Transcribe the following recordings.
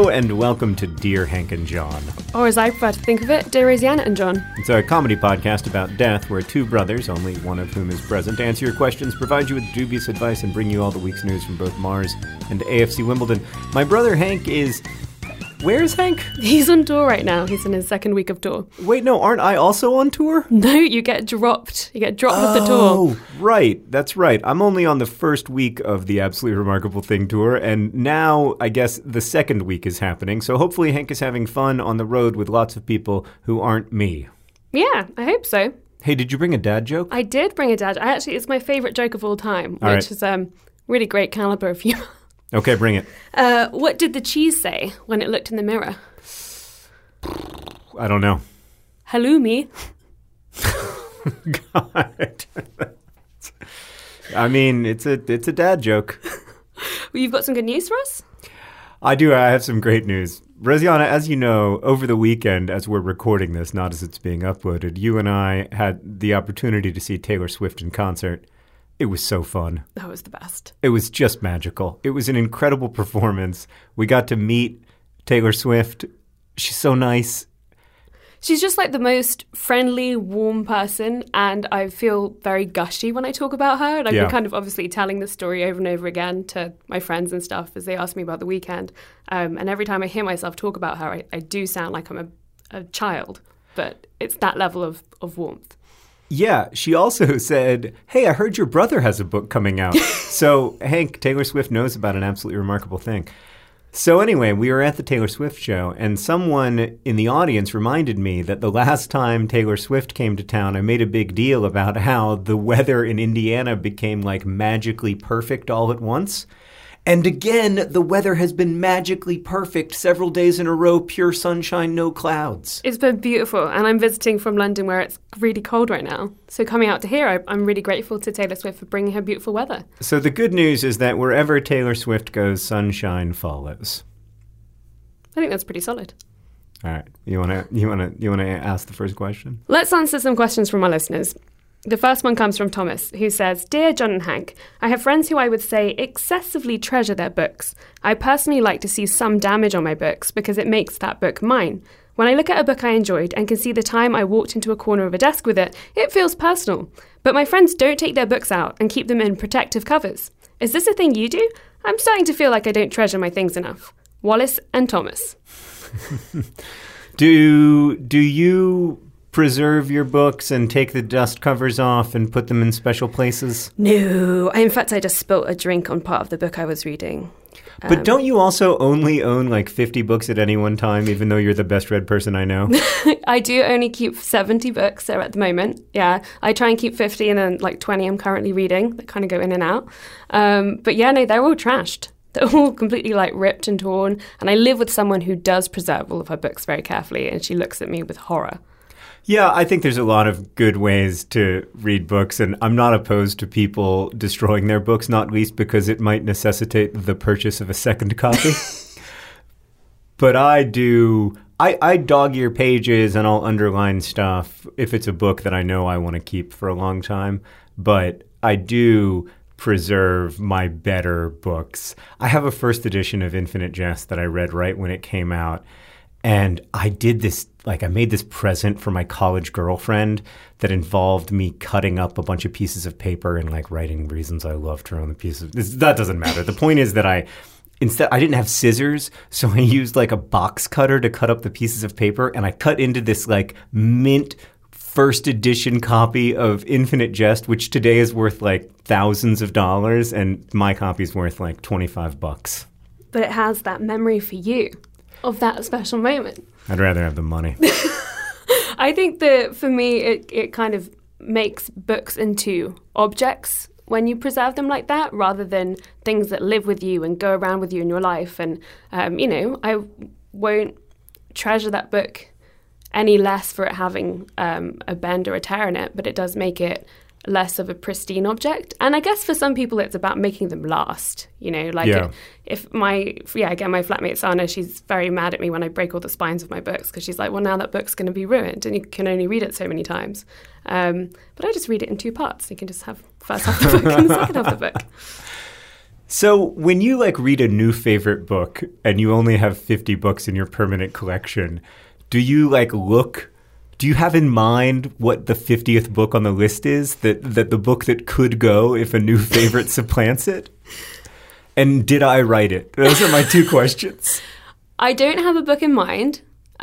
Hello and welcome to Dear Hank and John. Or as I prefer to think of it, Dear Rosianna and John. It's a comedy podcast about death where two brothers, only one of whom is present, answer your questions, provide you with dubious advice, and bring you all the week's news from both Mars and AFC Wimbledon. My brother Hank is... Where's Hank? He's on tour right now. He's in his second week of tour. Wait, no, aren't I also on tour? No, you get dropped. You get dropped off the tour. Oh, right. That's right. I'm only on the first week of the Absolutely Remarkable Thing tour, and now I guess the second week is happening. So hopefully Hank is having fun on the road with lots of people who aren't me. Yeah, I hope so. Hey, did you bring a dad joke? I did bring a dad. It's my favorite joke of all time, All which is really great caliber of humor. Okay, bring it. What did the cheese say when it looked in the mirror? I don't know. Halloumi. God. I mean, it's a dad joke. Well, you've got some good news for us? I do. I have some great news. Rosianna, as you know, over the weekend, as we're recording this, not as it's being uploaded, you and I had the opportunity to see Taylor Swift in concert. It was so fun. That was the best. It was just magical. It was an incredible performance. We got to meet Taylor Swift. She's so nice. She's just like the most friendly, warm person, and I feel very gushy when I talk about her. And I've been kind of obviously telling the story over and over again to my friends and stuff as they ask me about the weekend. And every time I hear myself talk about her, I do sound like I'm a child, but it's that level of warmth. Yeah, she also said, hey, I heard your brother has a book coming out. So, Hank, Taylor Swift knows about An Absolutely Remarkable Thing. So anyway, we were at the Taylor Swift show, and someone in the audience reminded me that the last time Taylor Swift came to town, I made a big deal about how the weather in Indiana became like magically perfect all at once. And again, the weather has been magically perfect several days in a row, pure sunshine, no clouds. It's been beautiful, and I'm visiting from London where it's really cold right now. So coming out to here, I'm really grateful to Taylor Swift for bringing her beautiful weather. So the good news is that wherever Taylor Swift goes, sunshine follows. I think that's pretty solid. All right. You wanna ask the first question? Let's answer some questions from our listeners. The first one comes from Thomas, who says, Dear John and Hank, I have friends who I would say excessively treasure their books. I personally like to see some damage on my books because it makes that book mine. When I look at a book I enjoyed and can see the time I walked into a corner of a desk with it, it feels personal. But my friends don't take their books out and keep them in protective covers. Is this a thing you do? I'm starting to feel like I don't treasure my things enough. Wallace and Thomas. Do you preserve your books and take the dust covers off and put them in special places? No. In fact, I just spilt a drink on part of the book I was reading. But don't you also only own like 50 books at any one time, even though you're the best read person I know? I do only keep 70 books there at the moment. Yeah. I try and keep 50 and then like 20 I'm currently reading that kind of go in and out. But yeah, no, they're all trashed. They're all completely like ripped and torn. And I live with someone who does preserve all of her books very carefully, and she looks at me with horror. Yeah, I think there's a lot of good ways to read books, and I'm not opposed to people destroying their books, not least because it might necessitate the purchase of a second copy. But I dog-ear pages and I'll underline stuff if it's a book that I know I want to keep for a long time. But I do preserve my better books. I have a first edition of Infinite Jest that I read right when it came out. And I did this, I made this present for my college girlfriend that involved me cutting up a bunch of pieces of paper and writing reasons I loved her on the piece of that doesn't matter. The point is that I didn't have scissors, so I used a box cutter to cut up the pieces of paper, and I cut into this mint first edition copy of Infinite Jest, which today is worth thousands of dollars, and my copy is worth $25. But it has that memory for you of that special moment. I'd rather have the money. I think that for me, it kind of makes books into objects when you preserve them like that, rather than things that live with you and go around with you in your life. And, I won't treasure that book any less for it having a bend or a tear in it, but it does make it less of a pristine object. And I guess for some people it's about making them last, if my flatmate Sana, she's very mad at me when I break all the spines of my books, because she's like, well, now that book's going to be ruined and you can only read it so many times. But I just read it in two parts. You can just have the first half of the book and the second half of the book. So when you like read a new favorite book and you only have 50 books in your permanent collection, do you like look? Do you have in mind what the 50th book on the list is? That the book that could go if a new favorite supplants it? And did I write it? Those are my two questions. I don't have a book in mind.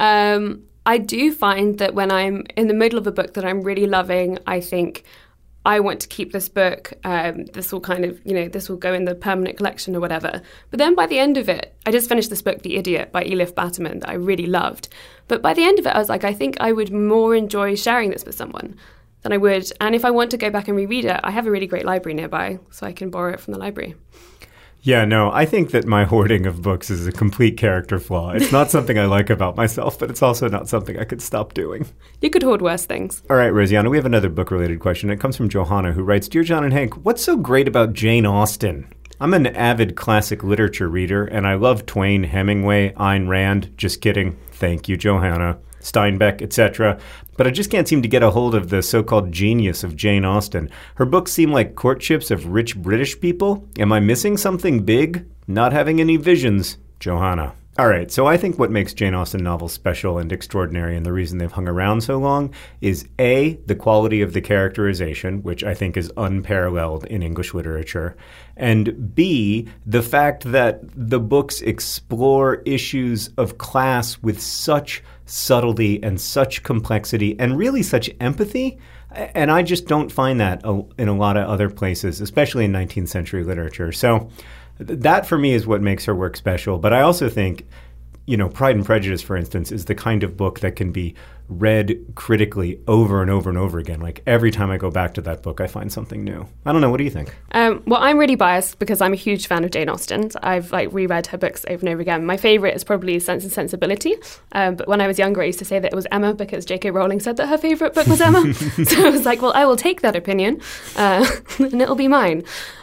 I do find that when I'm in the middle of a book that I'm really loving, I think I want to keep this book. This will kind of, this will go in the permanent collection or whatever. But then by the end of it, I just finished this book, The Idiot by Elif Batuman, that I really loved. But by the end of it, I was like, I think I would more enjoy sharing this with someone than I would. And if I want to go back and reread it, I have a really great library nearby, so I can borrow it from the library. Yeah, no, I think that my hoarding of books is a complete character flaw. It's not something I like about myself, but it's also not something I could stop doing. You could hoard worse things. All right, Rosianna, we have another book-related question. It comes from Johanna, who writes, Dear John and Hank, what's so great about Jane Austen? I'm an avid classic literature reader, and I love Twain, Hemingway, Ayn Rand. Just kidding. Thank you, Johanna. Steinbeck, etc. But I just can't seem to get a hold of the so-called genius of Jane Austen. Her books seem like courtships of rich British people. Am I missing something big? Not having any visions, Johanna. All right, so I think what makes Jane Austen novels special and extraordinary, and the reason they've hung around so long, is A, the quality of the characterization, which I think is unparalleled in English literature, and B, the fact that the books explore issues of class with such subtlety and such complexity and really such empathy. And I just don't find that in a lot of other places, especially in 19th century literature. So that, for me, is what makes her work special. But I also think, Pride and Prejudice, for instance, is the kind of book that can be read critically over and over and over again. Like, every time I go back to that book, I find something new. I don't know. What do you think? Well, I'm really biased because I'm a huge fan of Jane Austen. I've reread her books over and over again. My favourite is probably Sense and Sensibility. But when I was younger, I used to say that it was Emma because J.K. Rowling said that her favourite book was Emma. So I was like, well, I will take that opinion and it'll be mine.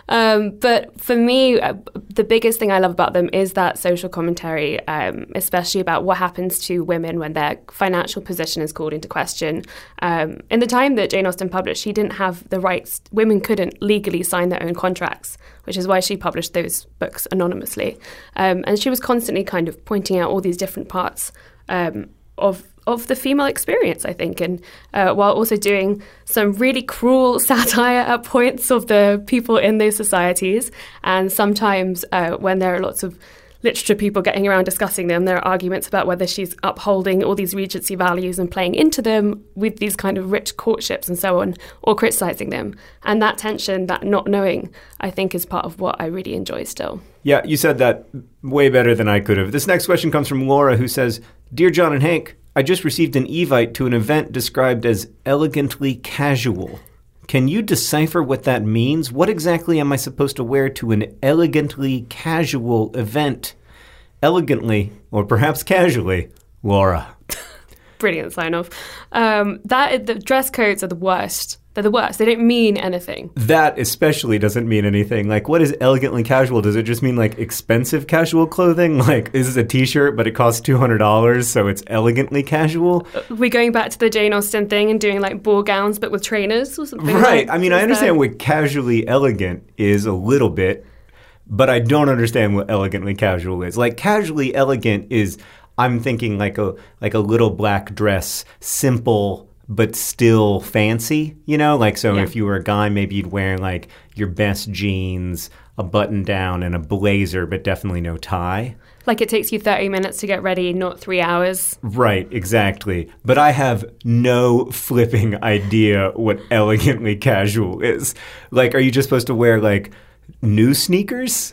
But for me, the biggest thing I love about them is that social commentary, especially about what happens to women when their financial position is called into question. In the time that Jane Austen published, she didn't have the rights. Women couldn't legally sign their own contracts, which is why she published those books anonymously. And she was constantly kind of pointing out all these different parts of the female experience, I think, and while also doing some really cruel satire at points of the people in those societies. And sometimes when there are lots of literature people getting around discussing them, there are arguments about whether she's upholding all these Regency values and playing into them with these kind of rich courtships and so on, or criticising them. And that tension, that not knowing, I think is part of what I really enjoy still. Yeah, you said that way better than I could have. This next question comes from Laura, who says, Dear John and Hank, I just received an Evite to an event described as elegantly casual. Can you decipher what that means? What exactly am I supposed to wear to an elegantly casual event? Elegantly, or perhaps casually, Laura. Brilliant sign-off. The dress codes are the worst. They're the worst. They don't mean anything. That especially doesn't mean anything. Like, what is elegantly casual? Does it just mean, like, expensive casual clothing? Like, this is a T-shirt, but it costs $200, so it's elegantly casual? We're going back to the Jane Austen thing and doing, like, ball gowns, but with trainers or something. Right. I mean, I understand what casually elegant is a little bit, but I don't understand what elegantly casual is. Like, casually elegant is, I'm thinking like a little black dress, simple but still fancy, Like, so if you were a guy, maybe you'd wear, like, your best jeans, a button-down, and a blazer, but definitely no tie. Like it takes you 30 minutes to get ready, not 3 hours. Right, exactly. But I have no flipping idea what elegantly casual is. Like, are you just supposed to wear, like, new sneakers?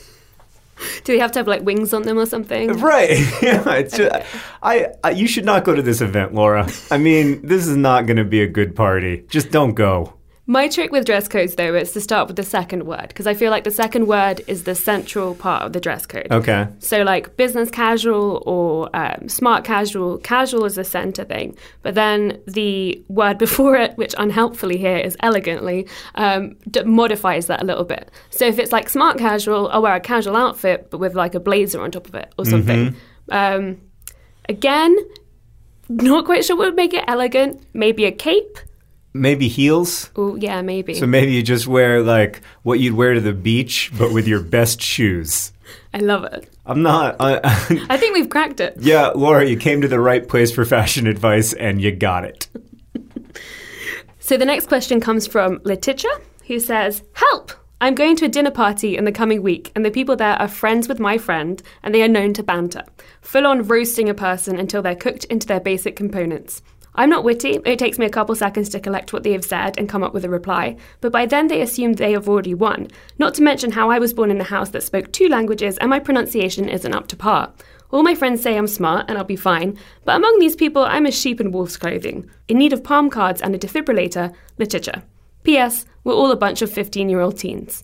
Do they have to have, like, wings on them or something? Right. Yeah, it's just, you should not go to this event, Laura. I mean, this is not going to be a good party. Just don't go. My trick with dress codes, though, is to start with the second word, because I feel like the second word is the central part of the dress code. Okay. So, like, business casual or smart casual, casual is the center thing. But then the word before it, which unhelpfully here is elegantly, modifies that a little bit. So if it's, like, smart casual, I'll wear a casual outfit, but with, like, a blazer on top of it or something. Again, not quite sure what would make it elegant. Maybe a cape. Maybe heels? Oh, yeah, maybe. So maybe you just wear like what you'd wear to the beach, but with your best shoes. I love it. I'm not... I think we've cracked it. Yeah, Laura, you came to the right place for fashion advice and you got it. So the next question comes from Letitia, who says, "Help! I'm going to a dinner party in the coming week, and the people there are friends with my friend, and they are known to banter. Full on roasting a person until they're cooked into their basic components. I'm not witty, it takes me a couple seconds to collect what they have said and come up with a reply, but by then they assume they have already won, not to mention how I was born in a house that spoke 2 languages and my pronunciation isn't up to par. All my friends say I'm smart and I'll be fine, but among these people I'm a sheep in wolf's clothing, in need of palm cards and a defibrillator, Letitia. P.S. We're all a bunch of 15-year-old teens."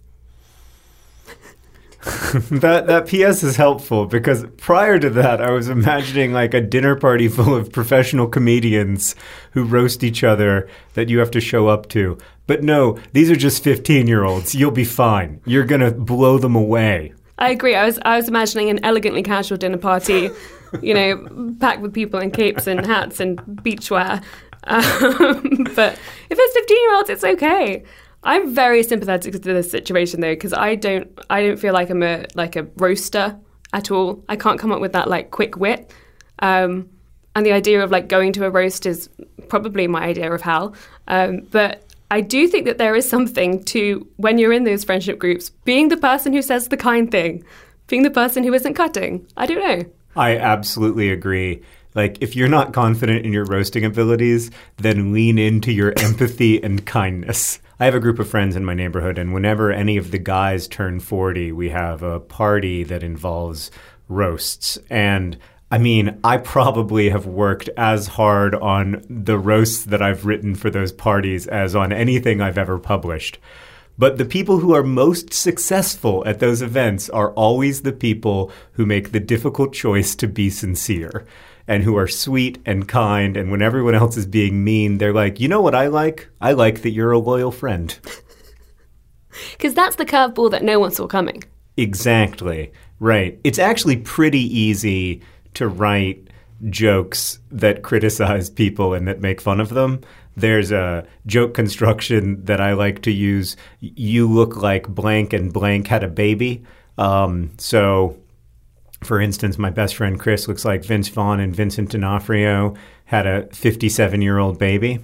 That PS is helpful because prior to that, I was imagining like a dinner party full of professional comedians who roast each other that you have to show up to. But no, these are just 15-year-olds. You'll be fine. You're going to blow them away. I agree. I was imagining an elegantly casual dinner party, packed with people in capes and hats and beachwear. But if it's 15-year-olds, it's okay. I'm very sympathetic to this situation though, because I don't feel like I'm a roaster at all. I can't come up with that like quick wit. And the idea of like going to a roast is probably my idea of hell. But I do think that there is something to, when you're in those friendship groups, being the person who says the kind thing, being the person who isn't cutting. I don't know. I absolutely agree. Like, if you're not confident in your roasting abilities, then lean into your empathy and kindness. I have a group of friends in my neighborhood, and whenever any of the guys turn 40, we have a party that involves roasts. And I mean, I probably have worked as hard on the roasts that I've written for those parties as on anything I've ever published. But the people who are most successful at those events are always the people who make the difficult choice to be sincere and who are sweet and kind. And when everyone else is being mean, they're like, you know what I like? I like that you're a loyal friend. Because that's the curveball that no one saw coming. Exactly. Right. It's actually pretty easy to write jokes that criticize people and that make fun of them. There's a joke construction that I like to use. You look like blank and blank had a baby. So, for instance, my best friend Chris looks like Vince Vaughn and Vincent D'Onofrio had a 57-year-old baby.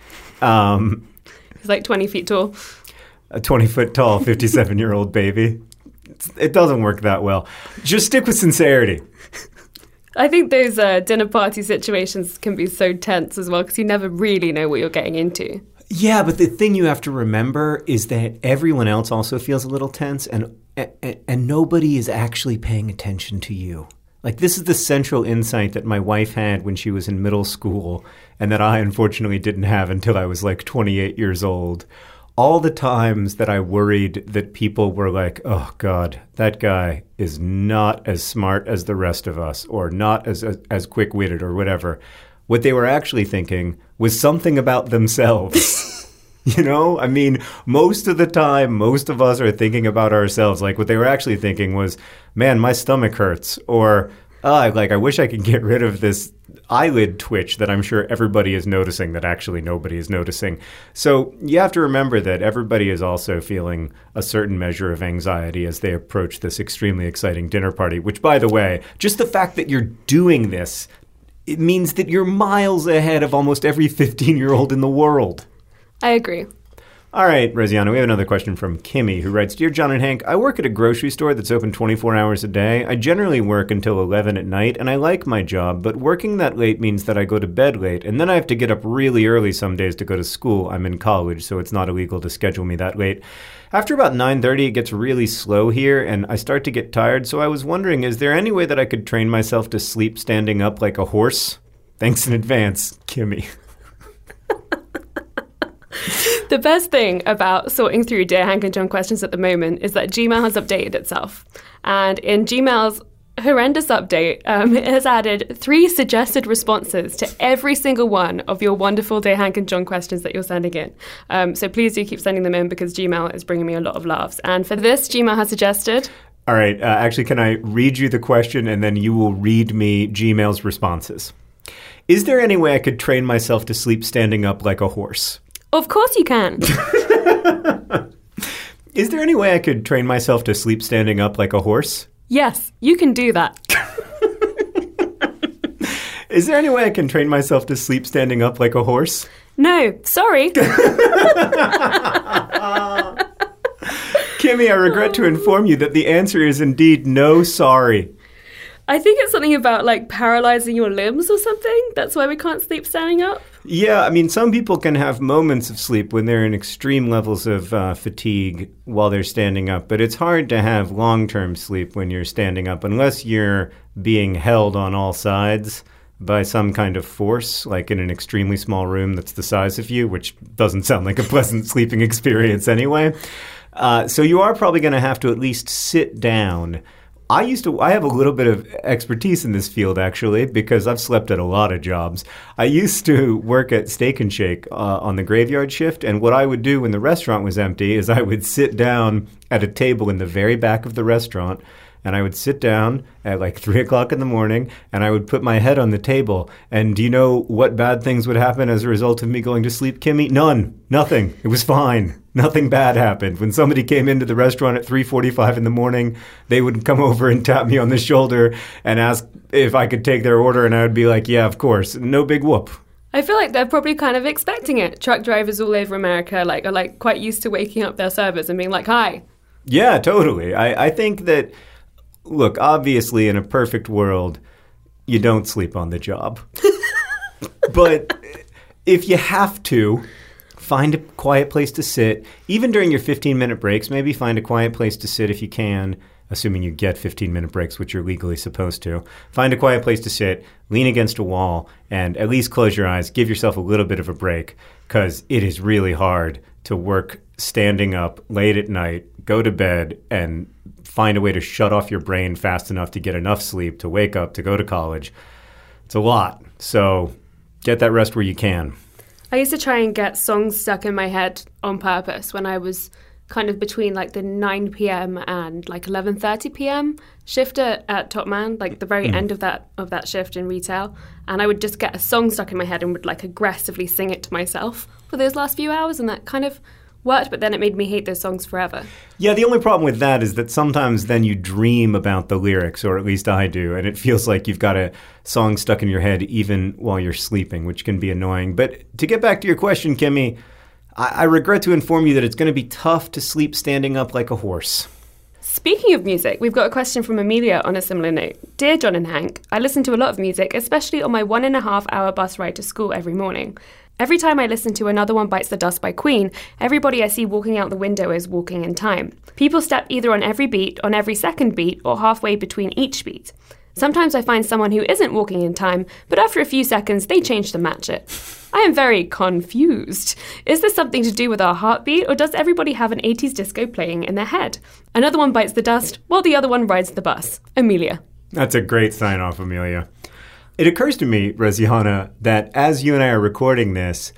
He's like 20 feet tall. A 20-foot tall 57-year-old baby. It doesn't work that well. Just stick with sincerity. I think those dinner party situations can be so tense as well because you never really know what you're getting into. Yeah, but the thing you have to remember is that everyone else also feels a little tense and nobody is actually paying attention to you. Like, this is the central insight that my wife had when she was in middle school and that I unfortunately didn't have until I was like 28 years old. All the times that I worried that people were like, oh, God, that guy is not as smart as the rest of us or not as quick-witted or whatever, what they were actually thinking was something about themselves. You know? I mean, most of the time, most of us are thinking about ourselves. Like, what they were actually thinking was, man, my stomach hurts. Or, I wish I could get rid of this eyelid twitch that I'm sure everybody is noticing that actually nobody is noticing. So you have to remember that everybody is also feeling a certain measure of anxiety as they approach this extremely exciting dinner party, which, by the way, just the fact that you're doing this, it means that you're miles ahead of almost every 15-year-old in the world. I agree. All right, Rosianna, we have another question from Kimmy, who writes, Dear John and Hank, I work at a grocery store that's open 24 hours a day. I generally work until 11 at night, and I like my job, but working that late means that I go to bed late, and then I have to get up really early some days to go to school. I'm in college, so it's not illegal to schedule me that late. After about 9:30, it gets really slow here, and I start to get tired, so I was wondering, is there any way that I could train myself to sleep standing up like a horse? Thanks in advance, Kimmy. The best thing about sorting through Dear Hank and John questions at the moment is that Gmail has updated itself. And in Gmail's horrendous update, it has added 3 suggested responses to every single one of your wonderful Dear Hank and John questions that you're sending in. So please do keep sending them in because Gmail is bringing me a lot of laughs. And for this, Gmail has suggested... All right. Actually, can I read you the question and then you will read me Gmail's responses? Is there any way I could train myself to sleep standing up like a horse? Of course you can. Is there any way I could train myself to sleep standing up like a horse? Yes, you can do that. Is there any way I can train myself to sleep standing up like a horse? No, sorry. Kimmy, I regret to inform you that the answer is indeed no sorry. I think it's something about like paralyzing your limbs or something. That's why we can't sleep standing up. Yeah, I mean, some people can have moments of sleep when they're in extreme levels of fatigue while they're standing up, but it's hard to have long-term sleep when you're standing up unless you're being held on all sides by some kind of force, like in an extremely small room that's the size of you, which doesn't sound like a pleasant sleeping experience anyway. So you are probably going to have to at least sit down. I have a little bit of expertise in this field, actually, because I've slept at a lot of jobs. I used to work at Steak and Shake on the graveyard shift, and what I would do when the restaurant was empty is I would sit down at a table in the very back of the restaurant, and I would sit down at like 3 o'clock in the morning, and I would put my head on the table. And do you know what bad things would happen as a result of me going to sleep, Kimmy? None. Nothing. It was fine. Nothing bad happened. When somebody came into the restaurant at 3:45 in the morning, they would come over and tap me on the shoulder and ask if I could take their order, and I would be like, yeah, of course. No big whoop. I feel like they're probably kind of expecting it. Truck drivers all over America are quite used to waking up their servers and being like, hi. Yeah, totally. I think that, look, obviously in a perfect world, you don't sleep on the job. But if you have to, find a quiet place to sit. Even during your 15-minute breaks, maybe find a quiet place to sit if you can, assuming you get 15-minute breaks, which you're legally supposed to. Find a quiet place to sit, lean against a wall, and at least close your eyes. Give yourself a little bit of a break, because it is really hard to work standing up late at night, go to bed, and find a way to shut off your brain fast enough to get enough sleep to wake up, to go to college. It's a lot. So get that rest where you can. I used to try and get songs stuck in my head on purpose when I was kind of between like the 9 p.m. and like 11:30 p.m. shift at Top Man, like the very end of that shift in retail. And I would just get a song stuck in my head and would like aggressively sing it to myself for those last few hours, and that kind of worked, but then it made me hate those songs forever. Yeah, the only problem with that is that sometimes then you dream about the lyrics, or at least I do, and it feels like you've got a song stuck in your head even while you're sleeping, which can be annoying. But to get back to your question, Kimmy, I regret to inform you that it's going to be tough to sleep standing up like a horse. Speaking of music, we've got a question from Amelia on a similar note. Dear John and Hank, I listen to a lot of music, especially on my 1.5-hour bus ride to school every morning. Every time I listen to Another One Bites the Dust by Queen, everybody I see walking out the window is walking in time. People step either on every beat, on every second beat, or halfway between each beat. Sometimes I find someone who isn't walking in time, but after a few seconds, they change to match it. I am very confused. Is this something to do with our heartbeat, or does everybody have an 80s disco playing in their head? Another one bites the dust, while the other one rides the bus. Amelia. That's a great sign-off, Amelia. It occurs to me, Rosianna, that as you and I are recording this,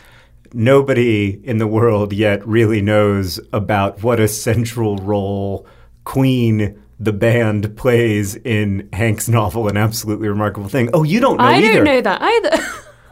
nobody in the world yet really knows about what a central role Queen, the band, plays in Hank's novel, An Absolutely Remarkable Thing. Oh, you don't know either. I don't know that either.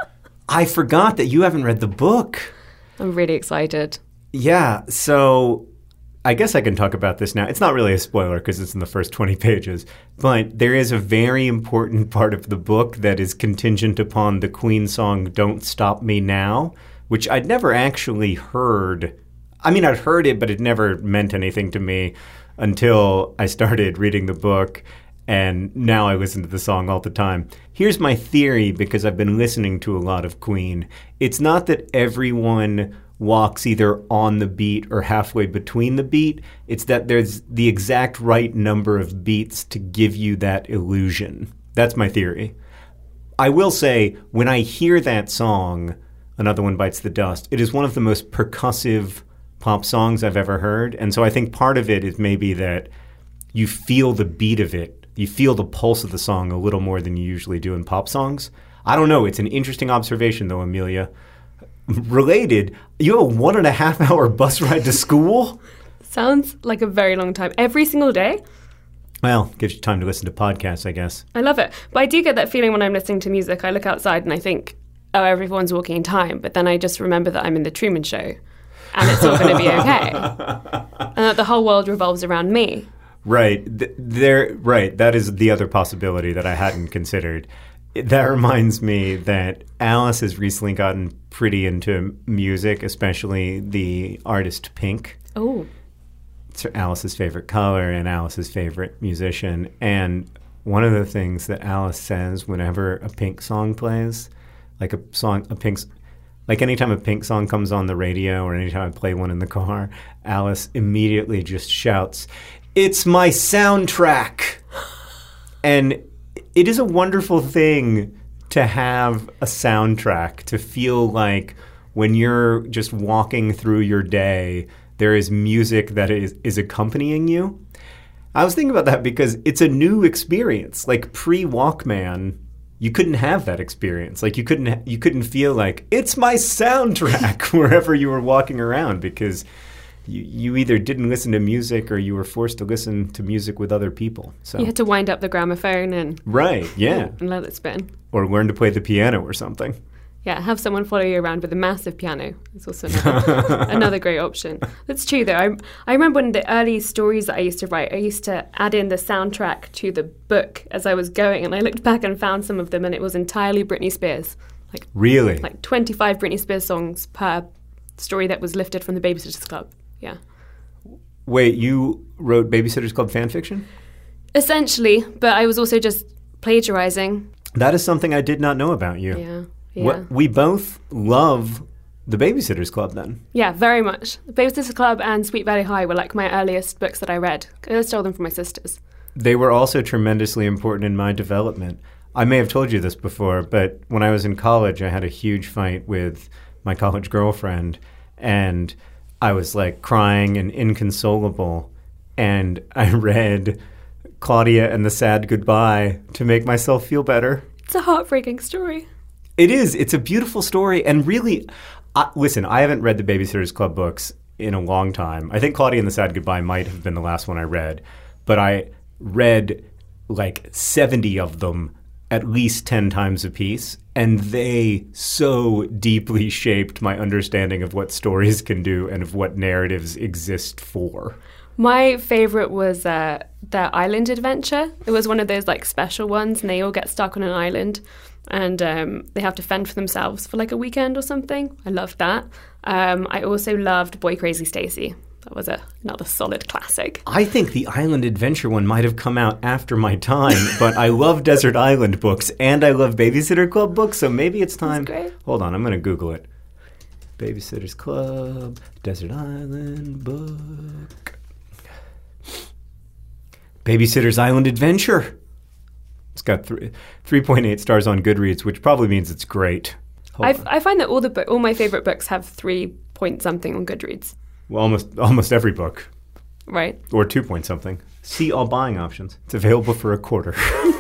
I forgot that you haven't read the book. I'm really excited. Yeah, so I guess I can talk about this now. It's not really a spoiler because it's in the first 20 pages, but there is a very important part of the book that is contingent upon the Queen song Don't Stop Me Now, which I'd never actually heard. I mean, I'd heard it, but it never meant anything to me until I started reading the book, and now I listen to the song all the time. Here's my theory, because I've been listening to a lot of Queen. It's not that everyone walks either on the beat or halfway between the beat. It's that there's the exact right number of beats to give you that illusion. That's my theory. I will say, when I hear that song, Another One Bites the Dust, it is one of the most percussive pop songs I've ever heard. And so I think part of it is maybe that you feel the beat of it. You feel the pulse of the song a little more than you usually do in pop songs. I don't know. It's an interesting observation, though, Amelia. Related, you have a 1.5-hour bus ride to school? Sounds like a very long time. Every single day? Well, gives you time to listen to podcasts, I guess. I love it. But I do get that feeling when I'm listening to music. I look outside and I think, oh, everyone's walking in time. But then I just remember that I'm in the Truman Show and it's all going to be okay. And that the whole world revolves around me. Right. Right. That is the other possibility that I hadn't considered. That reminds me that Alice has recently gotten pretty into music, especially the artist Pink. Oh. It's Alice's favorite color and Alice's favorite musician. And one of the things that Alice says whenever a Pink song plays, like anytime a Pink song comes on the radio or anytime I play one in the car, Alice immediately just shouts, "It's my soundtrack!" And it is a wonderful thing to have a soundtrack, to feel like when you're just walking through your day, there is music that is accompanying you. I was thinking about that because it's a new experience. Like pre-Walkman, you couldn't have that experience. Like you couldn't feel like, it's my soundtrack wherever you were walking around, because you either didn't listen to music or you were forced to listen to music with other people. So you had to wind up the gramophone and and let it spin. Or learn to play the piano or something. Yeah, have someone follow you around with a massive piano. It's also another great option. That's true, though. I remember one of the early stories that I used to write, I used to add in the soundtrack to the book as I was going, and I looked back and found some of them, and it was entirely Britney Spears. Really? Like 25 Britney Spears songs per story that was lifted from the Babysitters Club. Yeah. Wait, you wrote Babysitters Club fan fiction? Essentially, but I was also just plagiarizing. That is something I did not know about you. Yeah. Yeah. We both love the Babysitters Club, then. Yeah, very much. The Babysitters Club and Sweet Valley High were like my earliest books that I read. I stole them from my sisters. They were also tremendously important in my development. I may have told you this before, but when I was in college, I had a huge fight with my college girlfriend, and I was like crying and inconsolable, and I read Claudia and the Sad Goodbye to make myself feel better. It's a heartbreaking story. It is. It's a beautiful story. And really, listen, I haven't read the Babysitters Club books in a long time. I think Claudia and the Sad Goodbye might have been the last one I read. But I read like 70 of them at least 10 times a piece. And they so deeply shaped my understanding of what stories can do and of what narratives exist for. My favorite was the island adventure. It was one of those like special ones, and they all get stuck on an island. And they have to fend for themselves for like a weekend or something. I loved that. I also loved Boy Crazy Stacy. That was another solid classic. I think the Island Adventure one might have come out after my time, but I love Desert Island books and I love Babysitter Club books, so maybe it's time. That's great. Hold on, I'm going to Google it. Babysitters Club, Desert Island book. Babysitter's Island Adventure. It's got 3.8 stars on Goodreads, which probably means it's great. I find that all my favorite books have 3 point something on Goodreads. Well, almost every book. Right. Or 2 point something. See all buying options. It's available for $0.25.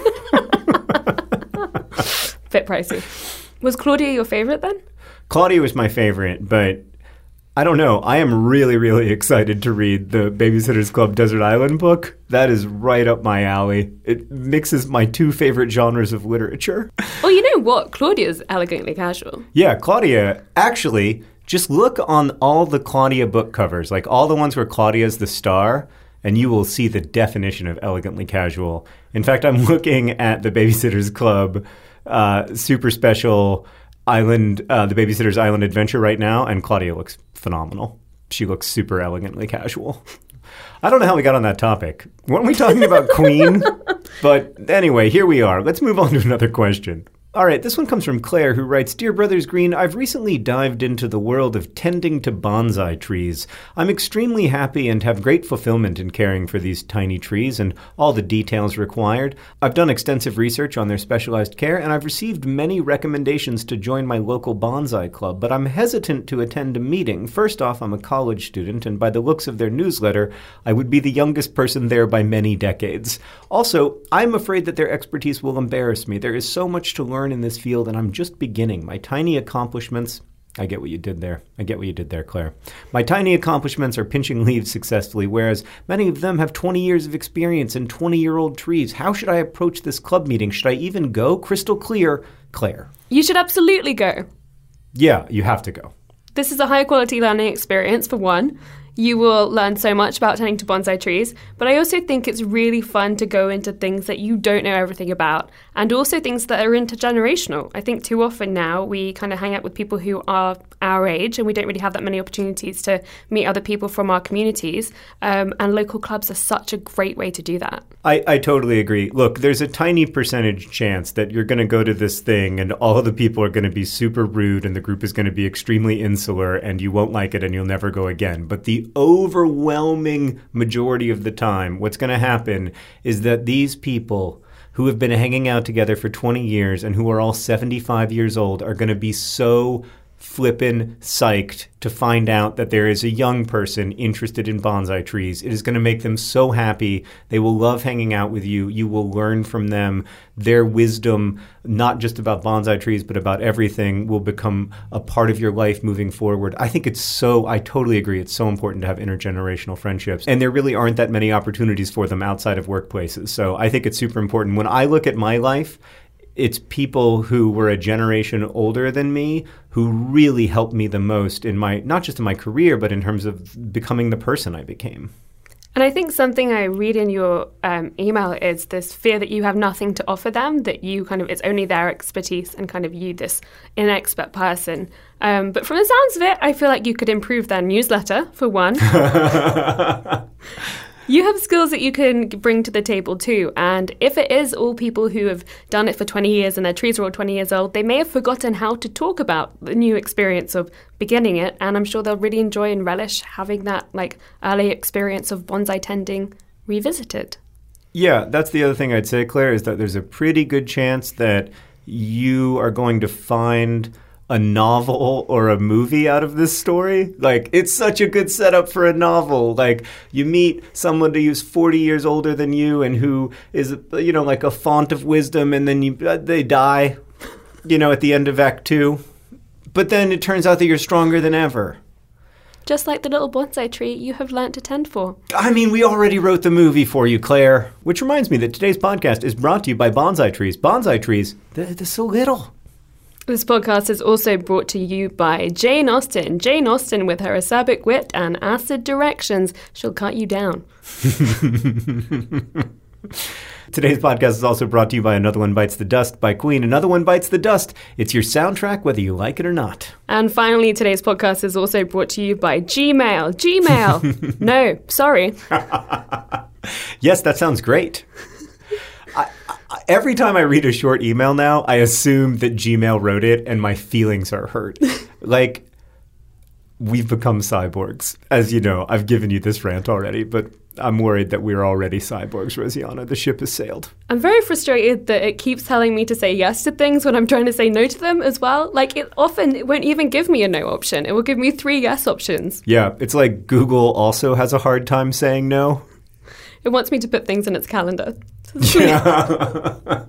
Bit pricey. Was Claudia your favorite then? Claudia was my favorite, but I don't know. I am really, really excited to read the Babysitters Club Desert Island book. That is right up my alley. It mixes my 2 favorite genres of literature. Well, you know what? Claudia's elegantly casual. Yeah, Claudia, actually, just look on all the Claudia book covers, like all the ones where Claudia's the star, and you will see the definition of elegantly casual. In fact, I'm looking at the Babysitters Club super special Island, the Babysitter's Island Adventure right now, and Claudia looks phenomenal. She looks super elegantly casual. I don't know how we got on that topic. Weren't we talking about Queen? But anyway, here we are. Let's move on to another question. All right, this one comes from Claire, who writes, Dear Brothers Green, I've recently dived into the world of tending to bonsai trees. I'm extremely happy and have great fulfillment in caring for these tiny trees and all the details required. I've done extensive research on their specialized care, and I've received many recommendations to join my local bonsai club, but I'm hesitant to attend a meeting. First off, I'm a college student, and by the looks of their newsletter, I would be the youngest person there by many decades. Also, I'm afraid that their expertise will embarrass me. There is so much to learn in this field, and I'm just beginning. My tiny accomplishments... I get what you did there. Claire. My tiny accomplishments are pinching leaves successfully, whereas many of them have 20 years of experience and 20-year-old trees. How should I approach this club meeting? Should I even go? Crystal clear, Claire. You should absolutely go. Yeah, you have to go. This is a high-quality learning experience, for one. You will learn so much about tending to bonsai trees, but I also think it's really fun to go into things that you don't know everything about, and also things that are intergenerational. I think too often now we kind of hang out with people who are our age, and we don't really have that many opportunities to meet other people from our communities, and local clubs are such a great way to do that. I totally agree. Look, there's a tiny percentage chance that you're going to go to this thing and all of the people are going to be super rude and the group is going to be extremely insular and you won't like it and you'll never go again. But the overwhelming majority of the time, what's going to happen is that these people who have been hanging out together for 20 years and who are all 75 years old are going to be so flippin' psyched to find out that there is a young person interested in bonsai trees. It is going to make them so happy. They will love hanging out with you. You will learn from them. Their wisdom, not just about bonsai trees, but about everything, will become a part of your life moving forward. I totally agree. It's so important to have intergenerational friendships. And there really aren't that many opportunities for them outside of workplaces. So I think it's super important. When I look at my life, it's people who were a generation older than me who really helped me the most in my, not just in my career, but in terms of becoming the person I became. And I think something I read in your email is this fear that you have nothing to offer them, that you it's only their expertise and kind of you, this inexpert person. But from the sounds of it, I feel like you could improve their newsletter, for one. You have skills that you can bring to the table too, and if it is all people who have done it for 20 years and their trees are all 20 years old, they may have forgotten how to talk about the new experience of beginning it, and I'm sure they'll really enjoy and relish having that early experience of bonsai tending revisited. Yeah, that's the other thing I'd say, Claire, is that there's a pretty good chance that you are going to find a novel or a movie out of this story. It's such a good setup for a novel. You meet someone who's 40 years older than you and who is, a font of wisdom, and then they die, at the end of Act 2. But then it turns out that you're stronger than ever. Just like the little bonsai tree you have learnt to tend for. I mean, we already wrote the movie for you, Claire. Which reminds me that today's podcast is brought to you by bonsai trees. Bonsai trees, they're so little. This podcast is also brought to you by Jane Austen. Jane Austen, with her acerbic wit and acid directions, she'll cut you down. Today's podcast is also brought to you by Another One Bites the Dust by Queen. Another One Bites the Dust. It's your soundtrack whether you like it or not. And finally, today's podcast is also brought to you by Gmail. Gmail. No, sorry. Yes, that sounds great. Every time I read a short email now, I assume that Gmail wrote it and my feelings are hurt. We've become cyborgs. As you know, I've given you this rant already, but I'm worried that we're already cyborgs, Rosianna. The ship has sailed. I'm very frustrated that it keeps telling me to say yes to things when I'm trying to say no to them as well. It won't even give me a no option. It will give me 3 yes options. Yeah, it's like Google also has a hard time saying no. It wants me to put things in its calendar. Yeah.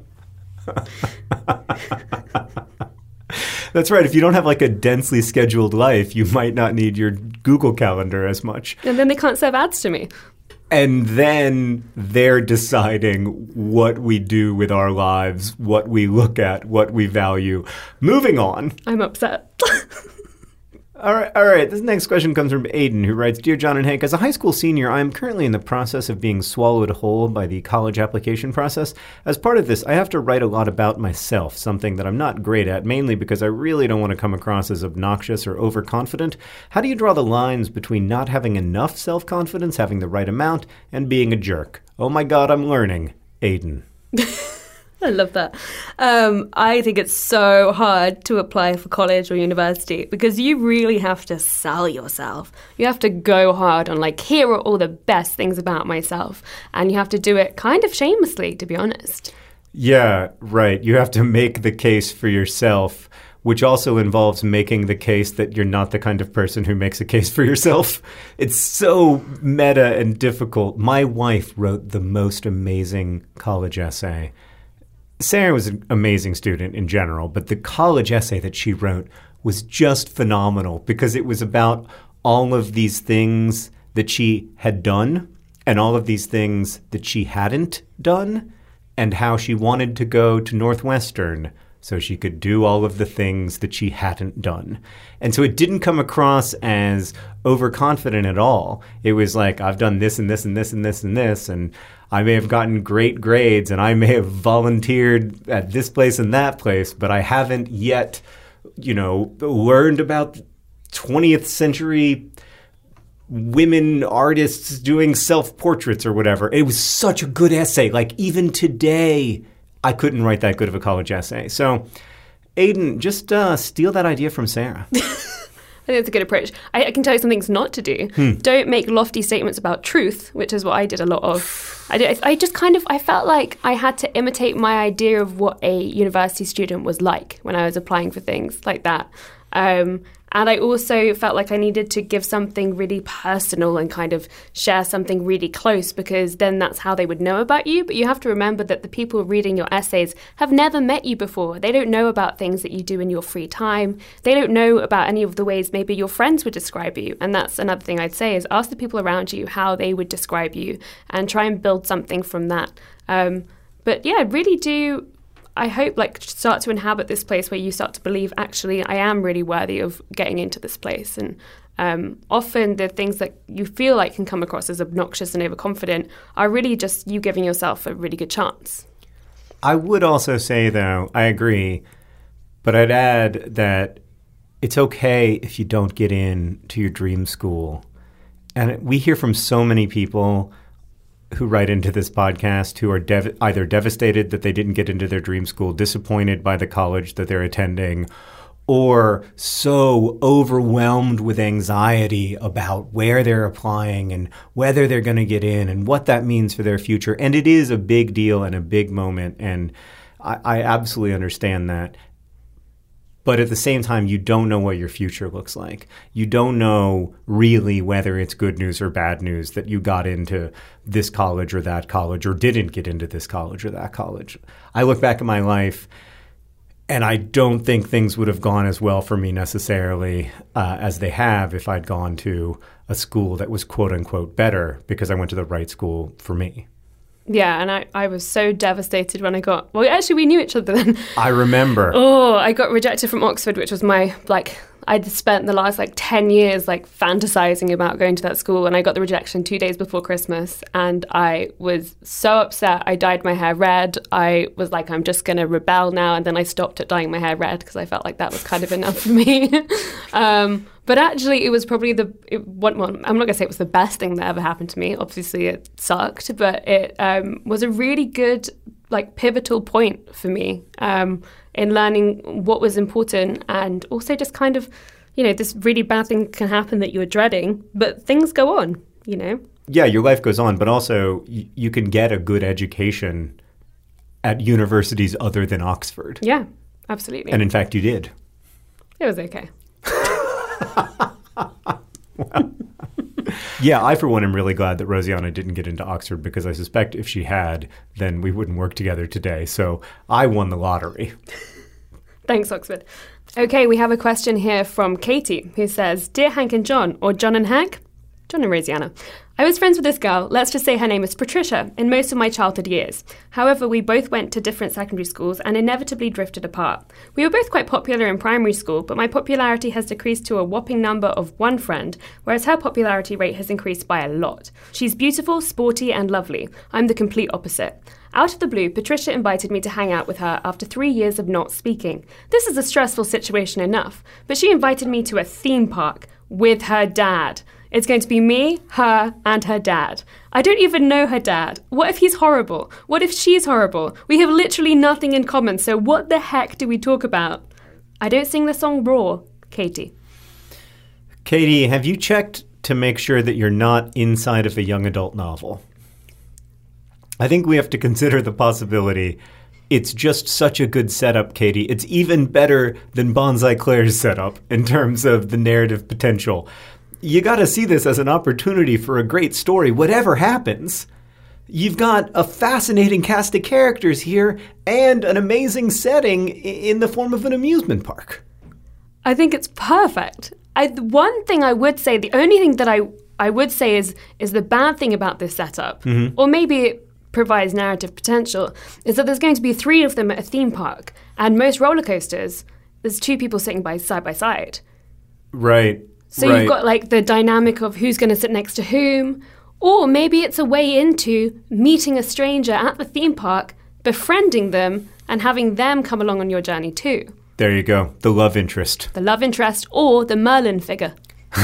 That's right. If you don't have a densely scheduled life, you might not need your Google Calendar as much. And then they can't serve ads to me. And then they're deciding what we do with our lives, what we look at, what we value. Moving on. I'm upset. All right. This next question comes from Aiden, who writes, Dear John and Hank, as a high school senior, I am currently in the process of being swallowed whole by the college application process. As part of this, I have to write a lot about myself, something that I'm not great at, mainly because I really don't want to come across as obnoxious or overconfident. How do you draw the lines between not having enough self-confidence, having the right amount, and being a jerk? Oh my God, I'm learning. Aiden. I love that. I think it's so hard to apply for college or university because you really have to sell yourself. You have to go hard on here are all the best things about myself. And you have to do it kind of shamelessly, to be honest. Yeah, right. You have to make the case for yourself, which also involves making the case that you're not the kind of person who makes a case for yourself. It's so meta and difficult. My wife wrote the most amazing college essay. Sarah was an amazing student in general, but the college essay that she wrote was just phenomenal because it was about all of these things that she had done and all of these things that she hadn't done and how she wanted to go to Northwestern so she could do all of the things that she hadn't done. And so it didn't come across as overconfident at all. It was like, I've done this and this and this and this and this, and I may have gotten great grades, and I may have volunteered at this place and that place, but I haven't yet, learned about 20th century women artists doing self-portraits or whatever. It was such a good essay. Like, even today, I couldn't write that good of a college essay. So, Aiden, just steal that idea from Sarah. I think that's a good approach. I can tell you some things not to do. Don't make lofty statements about truth, which is what I did a lot of. I felt like I had to imitate my idea of what a university student was like when I was applying for things like that. And I also felt like I needed to give something really personal and kind of share something really close, because then that's how they would know about you. But you have to remember that the people reading your essays have never met you before. They don't know about things that you do in your free time. They don't know about any of the ways maybe your friends would describe you. And that's another thing I'd say, is ask the people around you how they would describe you and try and build something from that. But yeah, really do... I hope start to inhabit this place where you start to believe, actually, I am really worthy of getting into this place. And often the things that you feel like can come across as obnoxious and overconfident are really just you giving yourself a really good chance. I would also say, though, I agree, but I'd add that it's okay if you don't get in to your dream school. And we hear from so many people who write into this podcast who are either devastated that they didn't get into their dream school, disappointed by the college that they're attending, or so overwhelmed with anxiety about where they're applying and whether they're going to get in and what that means for their future. And it is a big deal and a big moment, and I absolutely understand that. But at the same time, you don't know what your future looks like. You don't know really whether it's good news or bad news that you got into this college or that college, or didn't get into this college or that college. I look back at my life, and I don't think things would have gone as well for me necessarily as they have if I'd gone to a school that was quote-unquote better, because I went to the right school for me. Yeah, and I was so devastated when I got... Well, actually, we knew each other then. I remember. I got rejected from Oxford, which was my, I'd spent the last 10 years fantasizing about going to that school, and I got the rejection 2 days before Christmas, and I was so upset. I dyed my hair red. I was like, I'm just going to rebel now, and then I stopped at dyeing my hair red because I felt like that was kind of enough for me. But actually, it was probably I'm not going to say it was the best thing that ever happened to me. Obviously, it sucked, but it was a really good, pivotal point for me in learning what was important, and also just kind of, this really bad thing can happen that you're dreading, but things go on, Yeah, your life goes on, but also you can get a good education at universities other than Oxford. Yeah, absolutely. And in fact, you did. It was okay. Well, yeah, I for one am really glad that Rosianna didn't get into Oxford, because I suspect if she had, then we wouldn't work together today. So I won the lottery. Thanks, Oxford. Okay, we have a question here from Katie, who says, Dear Hank and John, or John and Hank? John and Rosianna. I was friends with this girl, let's just say her name is Patricia, in most of my childhood years. However, we both went to different secondary schools and inevitably drifted apart. We were both quite popular in primary school, but my popularity has decreased to a whopping number of one friend, whereas her popularity rate has increased by a lot. She's beautiful, sporty, and lovely. I'm the complete opposite. Out of the blue, Patricia invited me to hang out with her after 3 years of not speaking. This is a stressful situation enough, but she invited me to a theme park with her dad. It's going to be me, her, and her dad. I don't even know her dad. What if he's horrible? What if she's horrible? We have literally nothing in common, so what the heck do we talk about? I don't sing the song Raw. Katie. Katie, have you checked to make sure that you're not inside of a young adult novel? I think we have to consider the possibility. It's just such a good setup, Katie. It's even better than Bonsai Claire's setup in terms of the narrative potential. You got to see this as an opportunity for a great story, whatever happens. You've got a fascinating cast of characters here and an amazing setting in the form of an amusement park. I think it's perfect. One thing I would say, the only thing that I would say is the bad thing about this setup, or maybe provides narrative potential is that there's going to be 3 of them at a theme park, and most roller coasters, there's 2 people sitting by side. Right. So you've got like the dynamic of who's going to sit next to whom, or maybe it's a way into meeting a stranger at the theme park, befriending them, and having them come along on your journey too. There you go. The love interest. The love interest or the Merlin figure.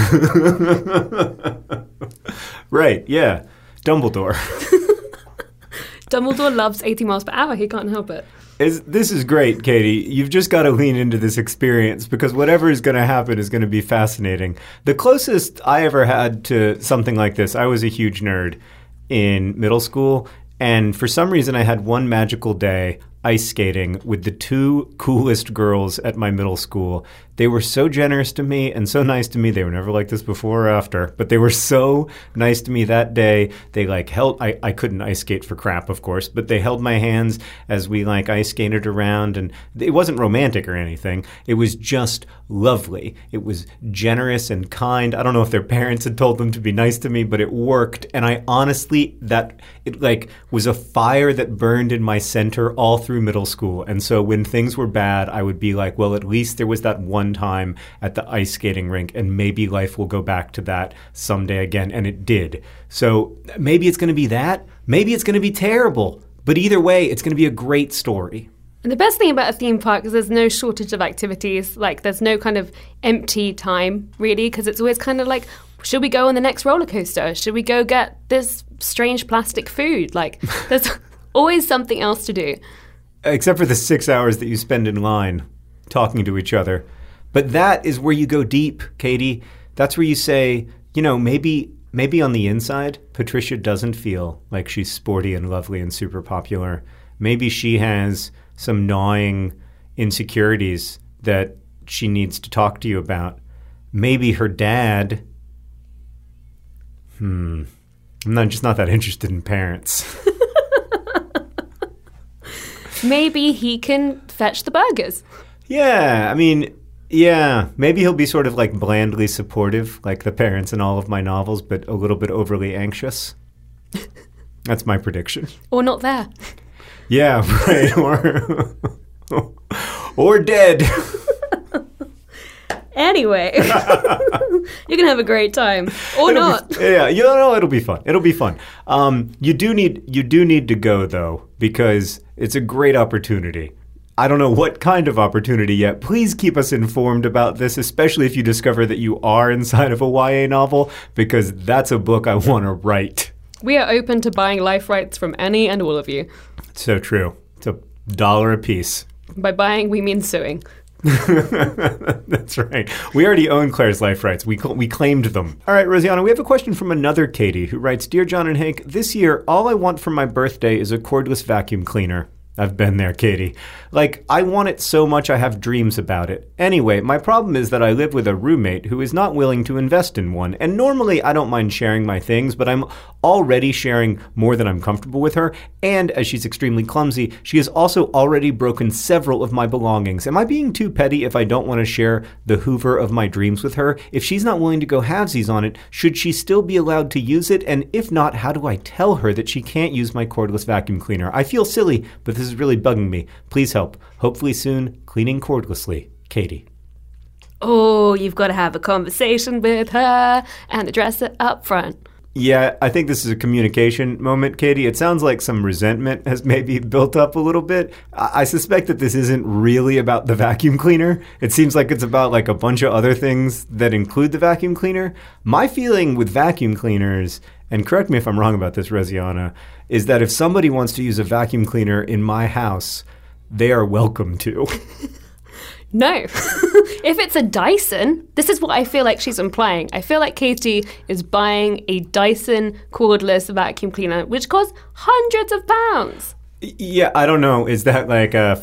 Right, yeah. Dumbledore. Dumbledore loves 80 miles per hour. He can't help it. This is great, Katie. You've just got to lean into this experience because whatever is going to happen is going to be fascinating. The closest I ever had to something like this, I was a huge nerd in middle school, and for some reason I had one magical day ice skating with the 2 coolest girls at my middle school. They were so generous to me and so nice to me. They were never like this before or after, but they were so nice to me that day. They held, I couldn't ice skate for crap, of course, but they held my hands as we ice skated around, and it wasn't romantic or anything. It was just lovely. It was generous and kind. I don't know if their parents had told them to be nice to me, but it worked. And I honestly, it was a fire that burned in my center all through middle school. And so when things were bad, I would be like, well, at least there was that one time at the ice skating rink, and maybe life will go back to that someday again. And it did. So maybe it's going to be that. Maybe it's going to be terrible. But either way, it's going to be a great story. And the best thing about a theme park is there's no shortage of activities. There's no kind of empty time, really, because it's always kind of like, should we go on the next roller coaster? Should we go get this strange plastic food? There's always something else to do. Except for the 6 hours that you spend in line talking to each other. But that is where you go deep, Katie. That's where you say, maybe on the inside, Patricia doesn't feel like she's sporty and lovely and super popular. Maybe she has some gnawing insecurities that she needs to talk to you about. Maybe her dad... I'm just not that interested in parents. Maybe he can fetch the burgers. Yeah, maybe he'll be sort of blandly supportive, like the parents in all of my novels, but a little bit overly anxious. That's my prediction. Or not there. Yeah, right. Or dead. Anyway, you're going to have a great time. Or not. It'll be fun. It'll be fun. You do need to go, though, because it's a great opportunity. I don't know what kind of opportunity yet. Please keep us informed about this, especially if you discover that you are inside of a YA novel, because that's a book I want to write. We are open to buying life rights from any and all of you. So true. It's $1 a piece. By buying, we mean suing. That's right. We already own Claire's life rights. We claimed them. All right, Rosianna, we have a question from another Katie who writes, Dear John and Hank, this year, all I want for my birthday is a cordless vacuum cleaner. I've been there, Katie. I want it so much I have dreams about it. Anyway, my problem is that I live with a roommate who is not willing to invest in one. And normally I don't mind sharing my things, but I'm already sharing more than I'm comfortable with her. And as she's extremely clumsy, she has also already broken several of my belongings. Am I being too petty if I don't want to share the Hoover of my dreams with her? If she's not willing to go halvesies on it, should she still be allowed to use it? And if not, how do I tell her that she can't use my cordless vacuum cleaner? I feel silly, but this is really bugging me. Please help. Hopefully soon, cleaning cordlessly. Katie. Oh, you've got to have a conversation with her and address it up front. Yeah, I think this is a communication moment, Katie. It sounds like some resentment has maybe built up a little bit. I suspect that this isn't really about the vacuum cleaner. It seems like it's about a bunch of other things that include the vacuum cleaner. My feeling with vacuum cleaners, and correct me if I'm wrong about this, Rosianna, is that if somebody wants to use a vacuum cleaner in my house, they are welcome to. No. If it's a Dyson, this is what I feel like she's implying. I feel like Katie is buying a Dyson cordless vacuum cleaner, which costs hundreds of pounds. Yeah, I don't know. Is that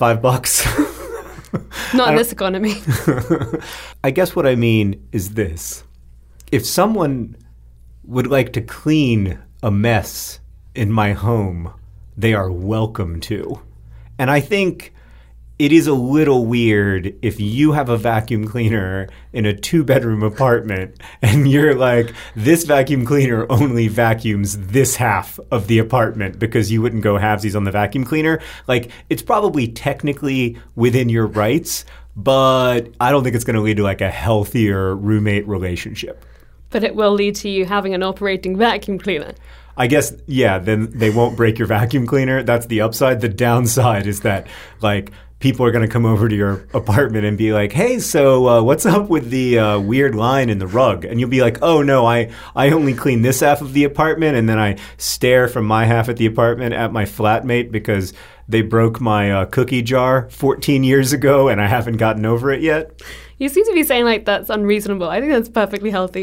$5? Not in this economy. I guess what I mean is this. If someone would like to clean a mess in my home, they are welcome to. And I think it is a little weird if you have a vacuum cleaner in a 2-bedroom apartment and you're like, this vacuum cleaner only vacuums this half of the apartment because you wouldn't go halvesies on the vacuum cleaner. Like, it's probably technically within your rights, but I don't think it's going to lead to like a healthier roommate relationship. But it will lead to you having an operating vacuum cleaner. I guess, yeah, then they won't break your vacuum cleaner. That's the upside. The downside is that, like, people are going to come over to your apartment and be like, hey, so what's up with the weird line in the rug? And you'll be like, oh, no, I only clean this half of the apartment. And then I stare from my half of the apartment at my flatmate because they broke my cookie jar 14 years ago and I haven't gotten over it yet. You seem to be saying like that's unreasonable. I think that's perfectly healthy.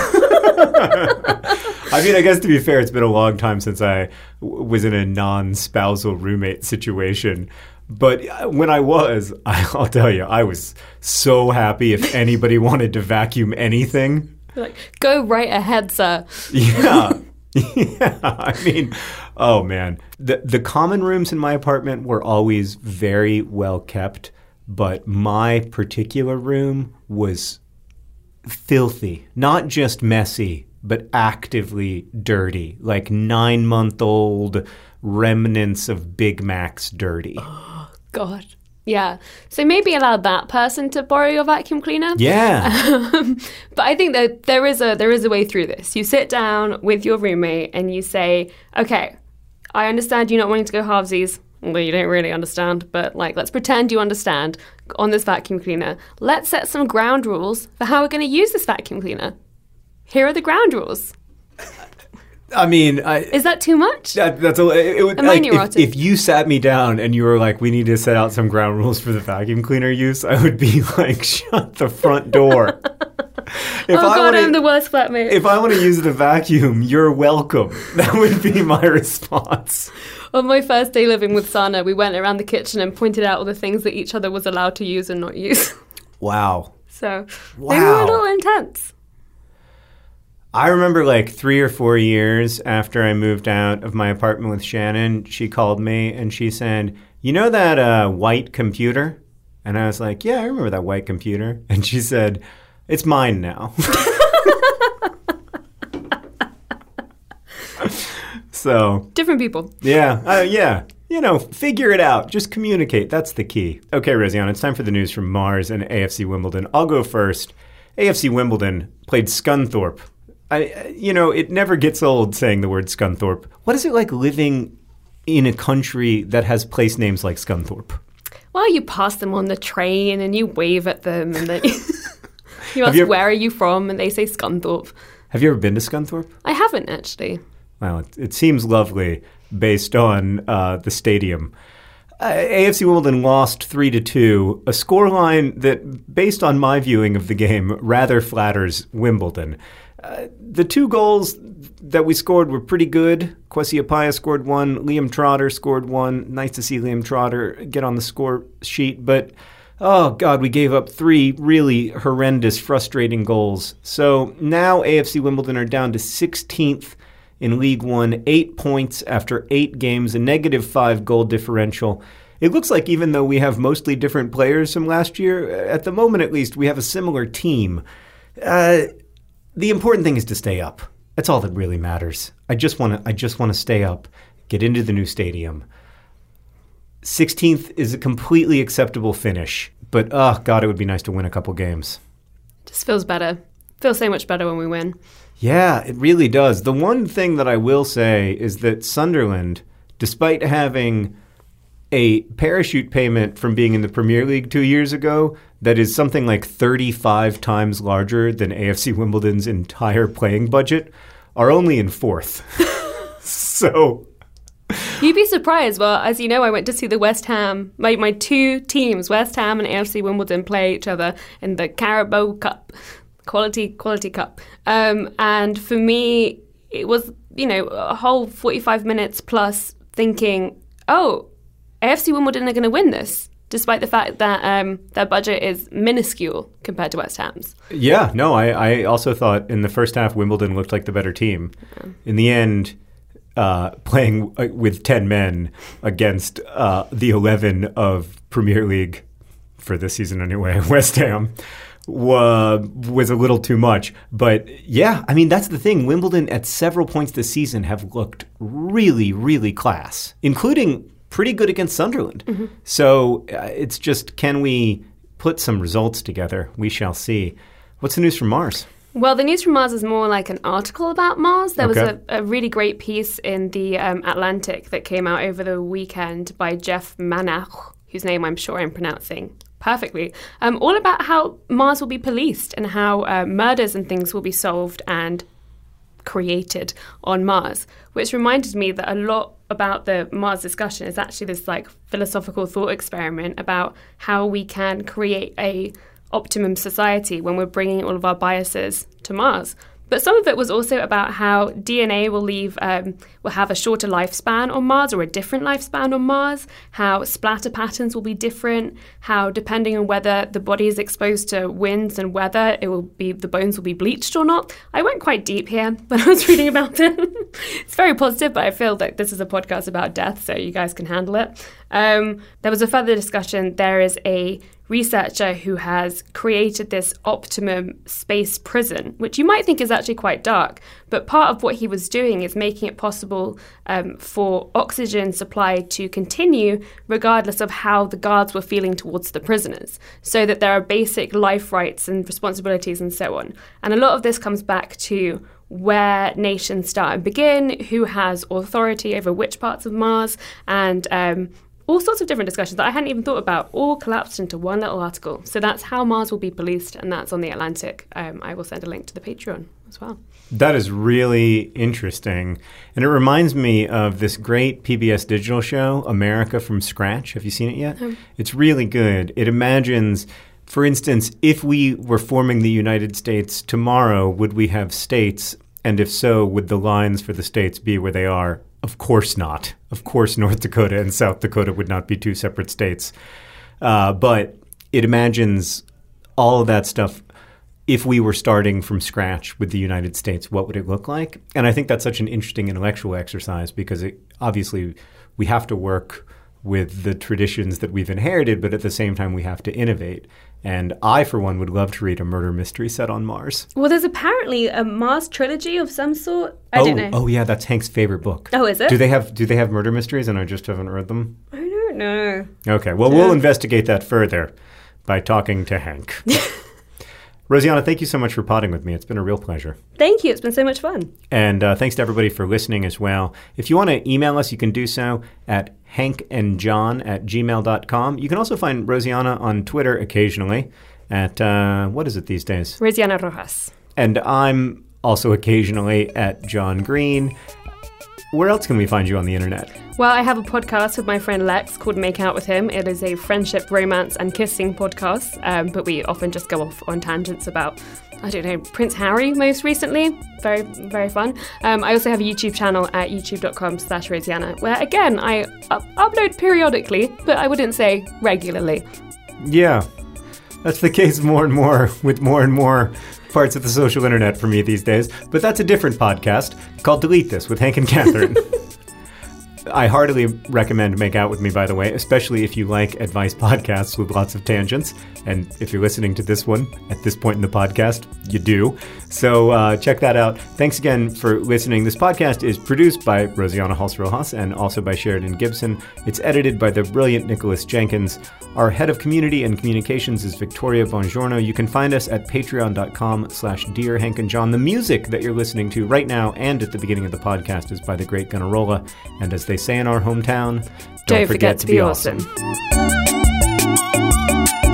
I mean, I guess to be fair, it's been a long time since I was in a non-spousal roommate situation. But when I was, I'll tell you, I was so happy if anybody wanted to vacuum anything. Like, go right ahead, sir. Yeah. Yeah. I mean, oh, man. The common rooms in my apartment were always very well kept, but my particular room was filthy. Not just messy, but actively dirty. Like 9-month-old remnants of Big Macs dirty. God. Yeah. So maybe allow that person to borrow your vacuum cleaner. Yeah. But I think that there is a way through this. You sit down with your roommate and you say, okay, I understand you not wanting to go halvesies. Well, you don't really understand, but like, let's pretend you understand on this vacuum cleaner. Let's set some ground rules for how we're going to use this vacuum cleaner. Here are the ground rules. I mean, is that too much? That's it would, Am like, I neurotic? if you sat me down and you were like, we need to set out some ground rules for the vacuum cleaner use, I would be like, shut the front door. I'm the worst flatmate. If I want to use the vacuum, you're welcome. That would be my response. On my first day living with Sana, we went around the kitchen and pointed out all the things that each other was allowed to use and not use. Wow. So they were a little intense. I remember like 3 or 4 years after I moved out of my apartment with Shannon, she called me and she said, you know that white computer? And I was like, yeah, I remember that white computer. And she said, it's mine now. So different people. Yeah. Yeah. You know, figure it out. Just communicate. That's the key. Okay, Rosianna, it's time for the news from Mars and AFC Wimbledon. I'll go first. AFC Wimbledon played Scunthorpe. It never gets old saying the word Scunthorpe. What is it like living in a country that has place names like Scunthorpe? Well, you pass them on the train and you wave at them and then you ask, where are you from? And they say Scunthorpe. Have you ever been to Scunthorpe? I haven't, actually. Well, it seems lovely based on the stadium. AFC Wimbledon lost 3-2, a scoreline that, based on my viewing of the game, rather flatters Wimbledon. The 2 goals that we scored were pretty good. Kwesi Appiah scored 1. Liam Trotter scored 1. Nice to see Liam Trotter get on the score sheet. But, oh, God, we gave up 3 really horrendous, frustrating goals. So now AFC Wimbledon are down to 16th in League One, 8 points after 8 games, a -5 goal differential. It looks like even though we have mostly different players from last year, at the moment at least, we have a similar team. The important thing is to stay up. That's all that really matters. I just want to stay up, get into the new stadium. 16th is a completely acceptable finish, but oh God, it would be nice to win a couple games. Just feels better. Feels so much better when we win. Yeah, it really does. The one thing that I will say is that Sunderland, despite having a parachute payment from being in the Premier League 2 years ago that is something like 35 times larger than AFC Wimbledon's entire playing budget, are only in 4th. So you'd be surprised. Well, as you know, I went to see the West Ham, my 2 teams, West Ham and AFC Wimbledon, play each other in the Carabao Cup, quality cup. And for me, it was, a whole 45 minutes plus thinking, oh, AFC Wimbledon are going to win this, despite the fact that their budget is minuscule compared to West Ham's. Yeah, no, I also thought in the first half Wimbledon looked like the better team. Yeah. In the end, playing with 10 men against the 11 of Premier League, for this season anyway, West Ham, was a little too much. But yeah, I mean, that's the thing. Wimbledon at several points this season have looked really, really class, including pretty good against Sunderland. Mm-hmm. So it's just, can we put some results together? We shall see. What's the news from Mars? Well, the news from Mars is more like an article about Mars. There was a really great piece in the Atlantic that came out over the weekend by Jeff Manach, whose name I'm sure I'm pronouncing perfectly, all about how Mars will be policed and how murders and things will be solved and created on Mars, which reminded me that a lot about the Mars discussion is actually this like philosophical thought experiment about how we can create a optimum society when we're bringing all of our biases to Mars. But some of it was also about how DNA will have a shorter lifespan on Mars or a different lifespan on Mars, how splatter patterns will be different, how depending on whether the body is exposed to winds and weather, the bones will be bleached or not. I went quite deep here when I was reading about it. It's very positive, but I feel that this is a podcast about death, so you guys can handle it. There was a further discussion. There is a researcher who has created this optimum space prison, which you might think is actually quite dark, but part of what he was doing is making it possible for oxygen supply to continue regardless of how the guards were feeling towards the prisoners, so that there are basic life rights and responsibilities and so on. And a lot of this comes back to where nations start and begin, who has authority over which parts of Mars, and all sorts of different discussions that I hadn't even thought about, all collapsed into one little article. So that's how Mars will be policed, and that's on The Atlantic. I will send a link to the Patreon as well. That is really interesting. And it reminds me of this great PBS digital show, America from Scratch. Have you seen it yet? It's really good. It imagines, for instance, if we were forming the United States tomorrow, would we have states? And if so, would the lines for the states be where they are? Of course not. Of course, North Dakota and South Dakota would not be two separate states. But it imagines all of that stuff. If we were starting from scratch with the United States, what would it look like? And I think that's such an interesting intellectual exercise because obviously we have to work with the traditions that we've inherited, but at the same time we have to innovate. And I, for one, would love to read a murder mystery set on Mars. Well, there's apparently a Mars trilogy of some sort. I don't know. Oh, yeah, that's Hank's favorite book. Oh, is it? Do they have murder mysteries and I just haven't read them? I don't know. Okay, well, we'll investigate that further by talking to Hank. Rosianna, thank you so much for potting with me. It's been a real pleasure. Thank you. It's been so much fun. And thanks to everybody for listening as well. If you want to email us, you can do so at hankandjohn@gmail.com. You can also find Rosianna on Twitter occasionally at, what is it these days? Rosianna Rojas. And I'm also occasionally at John Green. Where else can we find you on the internet? Well, I have a podcast with my friend Lex called Make Out With Him. It is a friendship, romance, and kissing podcast, but we often just go off on tangents about, I don't know, Prince Harry most recently. Very, very fun. I also have a YouTube channel at youtube.com/Rosianna, where, again, I upload periodically, but I wouldn't say regularly. Yeah, that's the case more and more with more and more parts of the social internet for me these days. But that's a different podcast called Delete This with Hank and Catherine. I heartily recommend Make Out With Me, by the way, especially if you like advice podcasts with lots of tangents. And if you're listening to this one at this point in the podcast, you do. So check that out. Thanks again for listening. This podcast is produced by Rosianna Halse-Rojas and also by Sheridan Gibson. It's edited by the brilliant Nicholas Jenkins. Our head of community and communications is Victoria Bongiorno. You can find us at patreon.com/Dear Hank and John. The music that you're listening to right now and at the beginning of the podcast is by the great Gunnarolla. And as they say in our hometown, don't forget to be awesome.